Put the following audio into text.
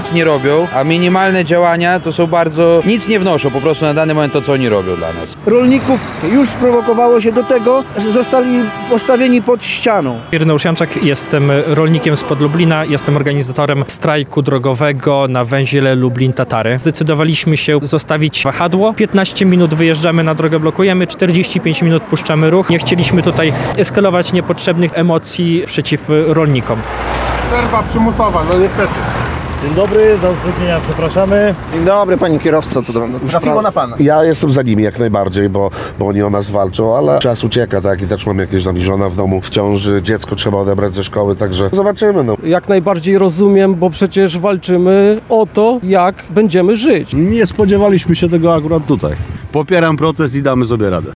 nic nie robią, a minimalne działania to są bardzo, nic nie wnoszą po prostu na dany moment to, co oni robią dla nas. Rolników już sprowokowało się do tego, że zostali postawieni pod ścianą. Ireneusz Janczak, jestem rolnikiem spod Lublina, jestem organizatorem strajku drogowego na węziele Lublin-Tatary. Zdecydowaliśmy się zostawić wahadło, 15 minut wyjeżdżamy na drogę, blokujemy, 45 minut puszczamy ruch. Nie chcieliśmy tutaj eskalować niepotrzebnych emocji przeciw rolnikom. Przerwa przymusowa, no niestety. Dzień dobry, za utrudnienia przepraszamy. Dzień dobry, pani kierowco. Trafiło na pana. Ja jestem za nimi jak najbardziej, bo oni o nas walczą, ale czas ucieka, tak? I też mam jakieś tam żona w domu w ciąży, dziecko trzeba odebrać ze szkoły, także zobaczymy, no. Jak najbardziej rozumiem, bo przecież walczymy o to, jak będziemy żyć. Nie spodziewaliśmy się tego akurat tutaj. Popieram protest i damy sobie radę.